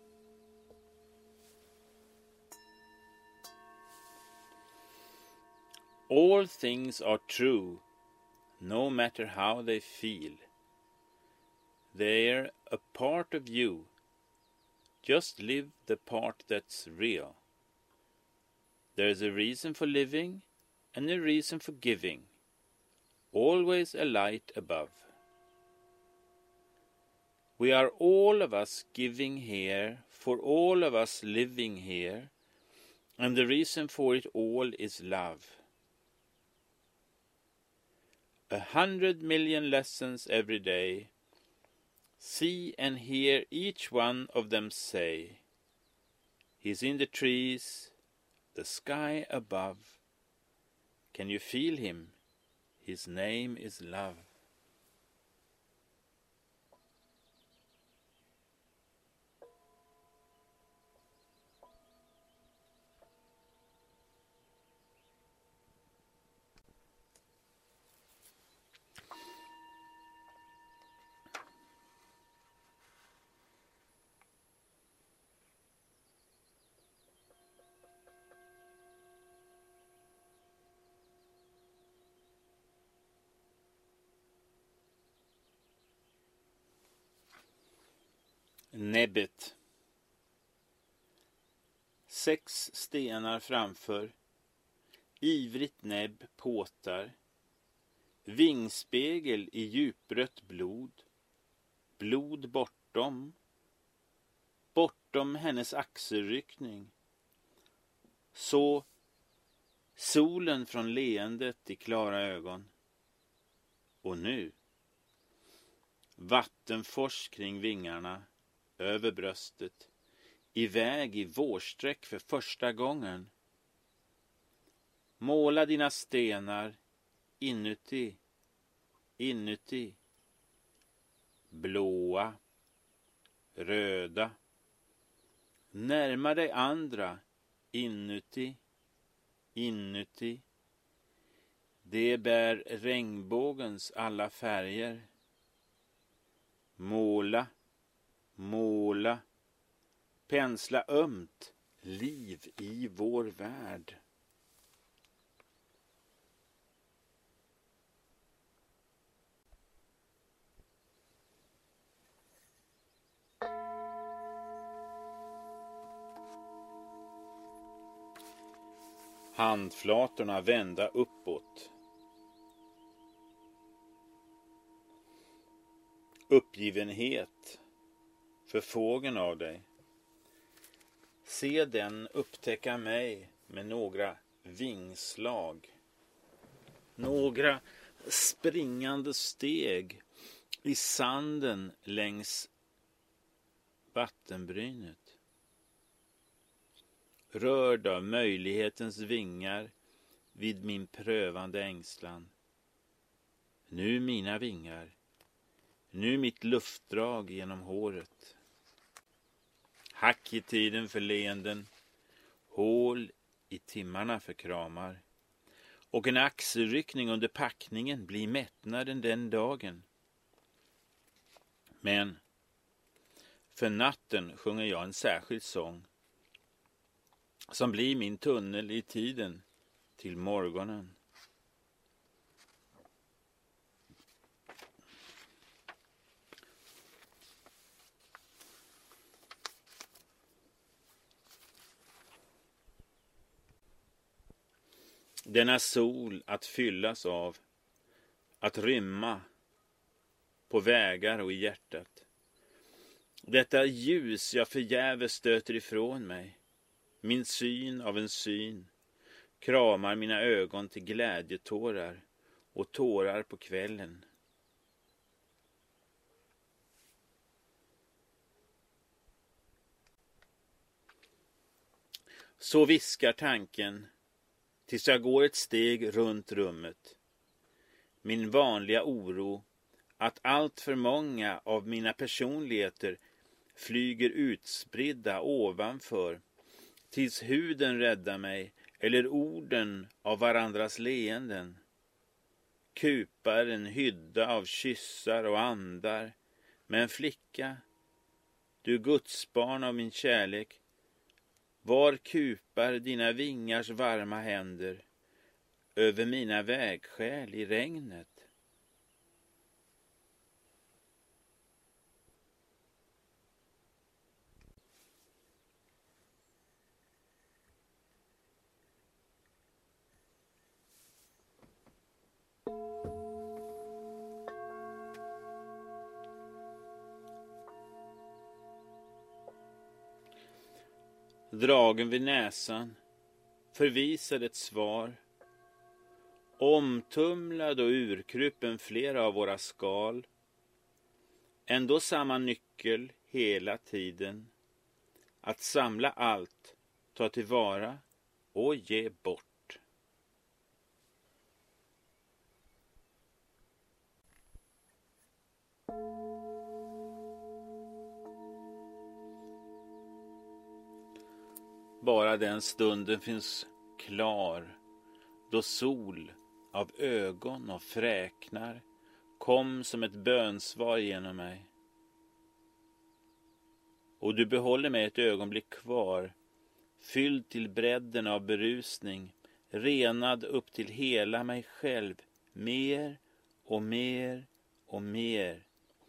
All things are true, no matter how they feel. They're a part of you. Just live the part that's real. There's a reason for living and a reason for giving. Always a light above. We are all of us giving here, for all of us living here, and the reason for it all is love. 100 million lessons every day. See and hear each one of them say, He's in the trees, the sky above. Can you feel him? His name is love. Näbbet. 6 stenar framför. Ivrigt näbb påtar. Vingspegel i djuprött blod. Blod bortom. Bortom hennes axelryckning. Så solen från leendet i klara ögon. Och nu. Vattenfors kring vingarna. Över bröstet, iväg i vårsträck för första gången. Måla dina stenar inuti, inuti. Blåa, röda. Närma dig andra, inuti, inuti. Det bär regnbågens alla färger. Måla. Måla, pensla ömt, liv i vår värld. Handflatorna vända uppåt. Uppgivenhet. Förfrågan av dig. Se den upptäcka mig med några vingslag. Några springande steg i sanden längs vattenbrynet. Rörd av möjlighetens vingar vid min prövande ängslan. Nu mina vingar. Nu mitt luftdrag genom håret. Hack i tiden för leenden. Hål i timmarna för kramar. Och en axelryckning under packningen blir mättnaden den dagen. Men för natten sjunger jag en särskild sång. Som blir min tunnel i tiden till morgonen. Denna sol att fyllas av, att rymma på vägar och i hjärtat. Detta ljus jag förgäves stöter ifrån mig. Min syn av en syn kramar mina ögon till glädjetårar och tårar på kvällen. Så viskar tanken tills jag går ett steg runt rummet. Min vanliga oro att allt för många av mina personligheter flyger utspridda ovanför tills huden räddar mig eller orden av varandras leenden. Kupar en hydda av kyssar och andar, men flicka, du gudsbarn av min kärlek, var kupar dina vingars varma händer över mina vägskäl i regnet? Dragen vid näsan förvisade ett svar. Omtumlad och urkruppen flera av våra skal. Ändå samma nyckel hela tiden. Att samla allt, ta tillvara och ge bort. Bara den stunden finns klar, då sol av ögon och fräknar kom som ett bönsvar genom mig. Och du behåller mig ett ögonblick kvar, fylld till bredden av berusning, renad upp till hela mig själv, mer och mer och mer.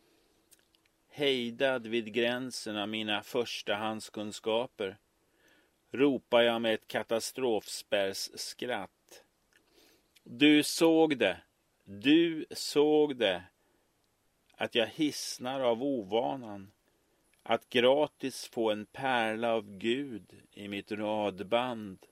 Hejdad vid gränsen av mina förstahandskunskaper ropar jag med ett katastrofspärrsskratt. Du såg det, att jag hissnar av ovanan, att gratis få en pärla av Gud i mitt radband.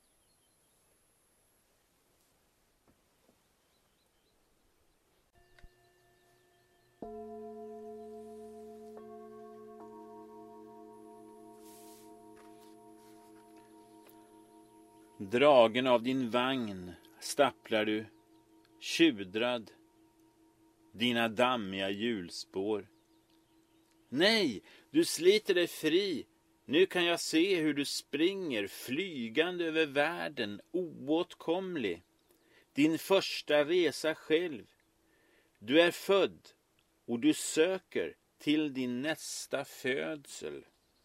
Dragen av din vagn stapplar du, tjudrad, dina dammiga hjulspår. Nej, du sliter dig fri. Nu kan jag se hur du springer flygande över världen, oåtkomlig. Din första resa själv. Du är född och du söker till din nästa födsel.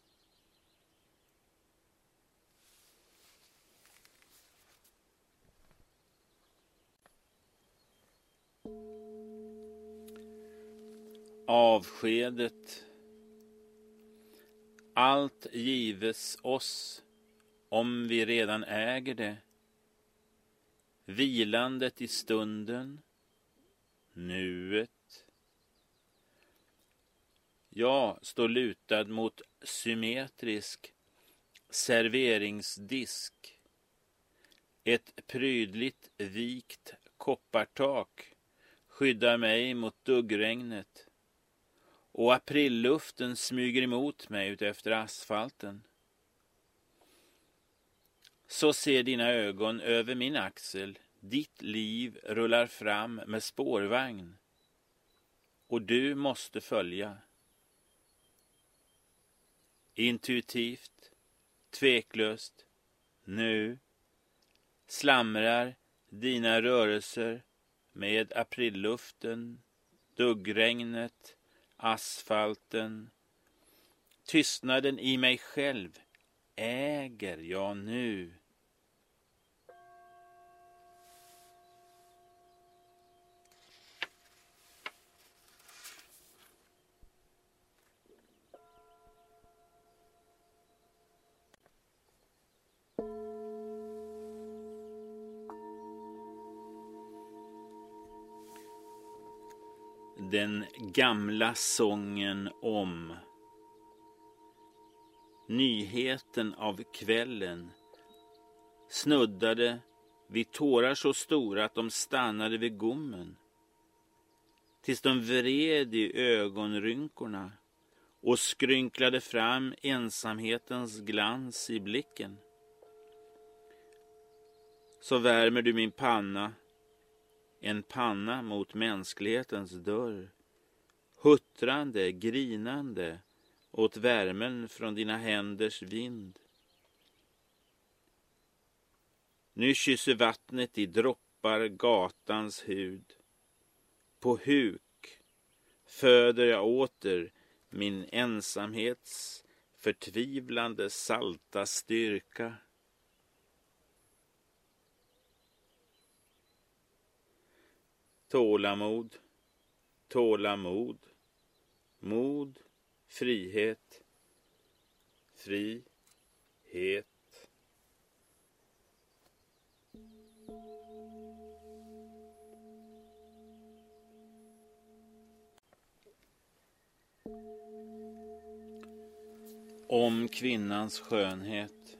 Avskedet. Allt gives oss om vi redan äger det. Vilandet i stunden, nuet. Jag står lutad mot symmetrisk serveringsdisk. Ett prydligt vikt koppartak skyddar mig mot duggregnet. Och aprilluften smyger emot mig utefter asfalten. Så ser dina ögon över min axel. Ditt liv rullar fram med spårvagn. Och du måste följa. Intuitivt, tveklöst, nu slamrar dina rörelser med aprilluften, duggregnet, asfalten. Tystnaden i mig själv äger jag nu. Den gamla sången om nyheten av kvällen snuddade vid tårar så stora att de stannade vid gommen, tills de vred i ögonrynkorna och skrynklade fram ensamhetens glans i blicken. så värmer du min panna, en panna mot mänsklighetens dörr, huttrande, grinande åt värmen från dina händers vind. Nu kysser vattnet i droppar gatans hud. På huk föder jag åter min ensamhets förtvivlande salta styrka. Tålamod, tålamod, mod, frihet, frihet. Om kvinnans skönhet.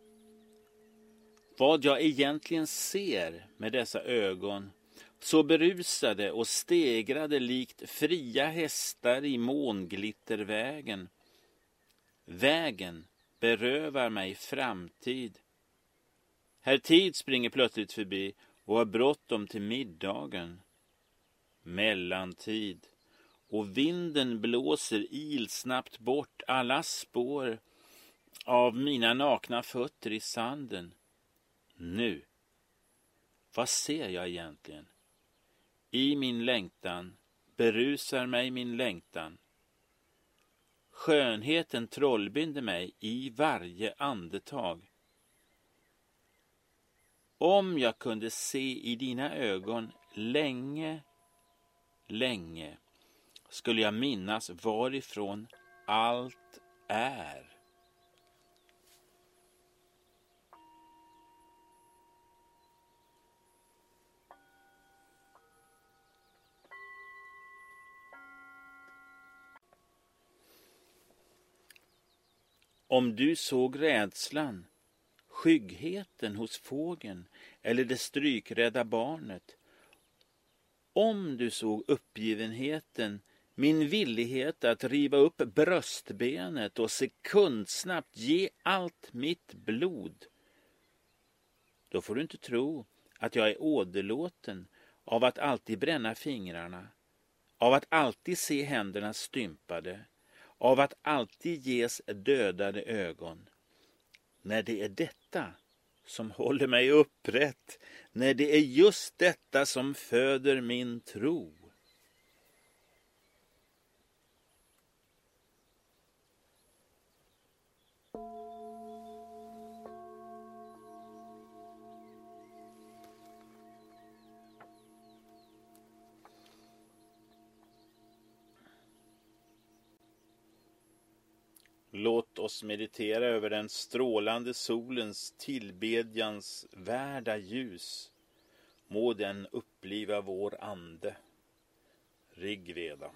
Vad jag egentligen ser med dessa ögon, så berusade och stegrade likt fria hästar i månglittervägen. Vägen berövar mig framtid. Herr Tid springer plötsligt förbi och har bråttom till middagen. Mellantid. Och vinden blåser ilsnabbt bort alla spår av mina nakna fötter i sanden. Nu, vad ser jag egentligen? I min längtan berusar mig min längtan. Skönheten trollbinder mig i varje andetag. Om jag kunde se i dina ögon länge, länge, skulle jag minnas varifrån allt är. Om du såg rädslan, skyggheten hos fågeln eller det strykrädda barnet, om du såg uppgivenheten, min villighet att riva upp bröstbenet och sekundsnabbt ge allt mitt blod, då får du inte tro att jag är åderlåten av att alltid bränna fingrarna, av att alltid se händerna stympade, av att alltid ges dödade ögon. När det är detta som håller mig upprätt, när det är just detta som föder min tro. Låt oss meditera över den strålande solens tillbedjans värda ljus. Må den uppliva vår ande. Rigveda.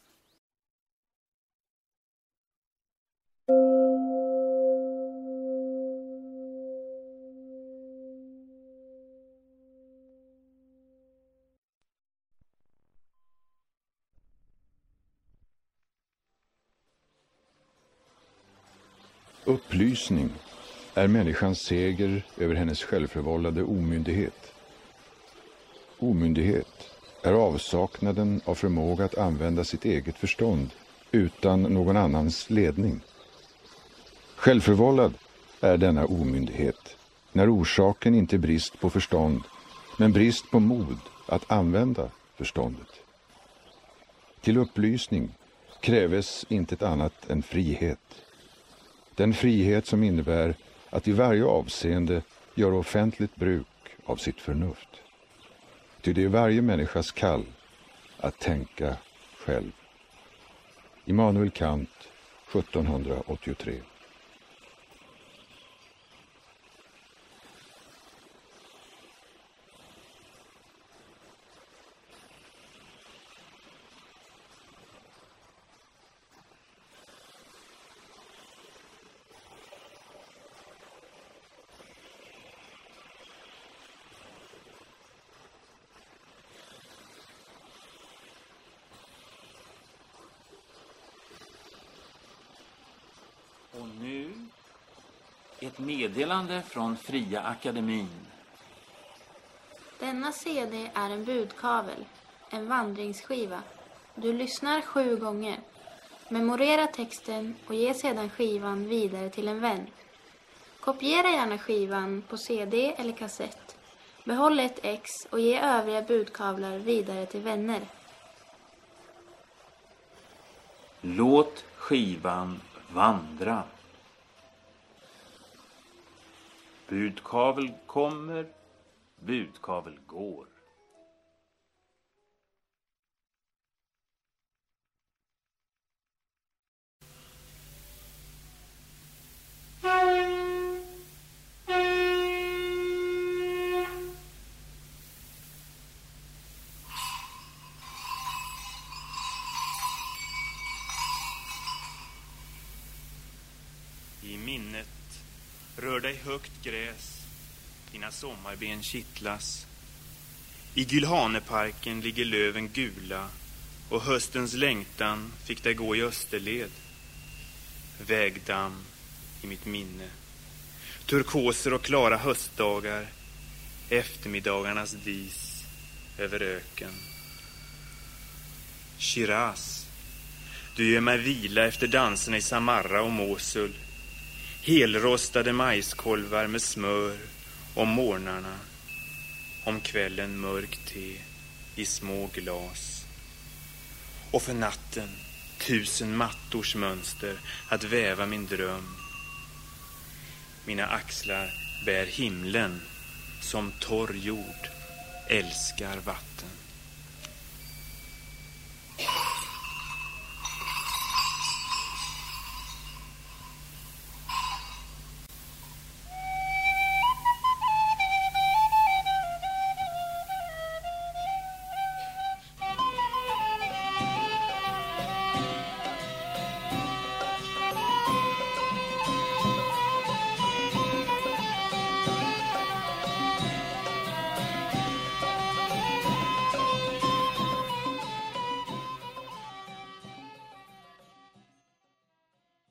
Upplysning är människans seger över hennes självförvållade omyndighet. Omyndighet är avsaknaden av förmåga att använda sitt eget förstånd utan någon annans ledning. Självförvållad är denna omyndighet när orsaken inte är brist på förstånd men brist på mod att använda förståndet. Till upplysning kräves inte ett annat än frihet. Den frihet som innebär att i varje avseende göra offentligt bruk av sitt förnuft. Ty det är varje människas kall att tänka själv. Immanuel Kant, 1783. Och nu ett meddelande från Fria Akademin. Denna CD är en budkavel, en vandringsskiva. Du lyssnar 7 gånger. Memorera texten och ge sedan skivan vidare till en vän. Kopiera gärna skivan på CD eller kassett. Behåll ett ex och ge övriga budkavlar vidare till vänner. Låt skivan vandra. Budkavel kommer, budkavel går. I minnet rör dig högt gräs, dina sommarben kittlas. I Gylhaneparken ligger löven gula och höstens längtan fick dig gå i österled. Vägdamm i mitt minne, turkoser och klara höstdagar, eftermiddagarnas dis över öken. Shiraz, du ger mig vila efter danserna i Samarra och Mosul. Helrostade majskolvar med smör om morgnarna, om kvällen mörk te i små glas. Och för natten 1000 mattors mönster att väva min dröm. Mina axlar bär himlen som torr jord älskar vatten.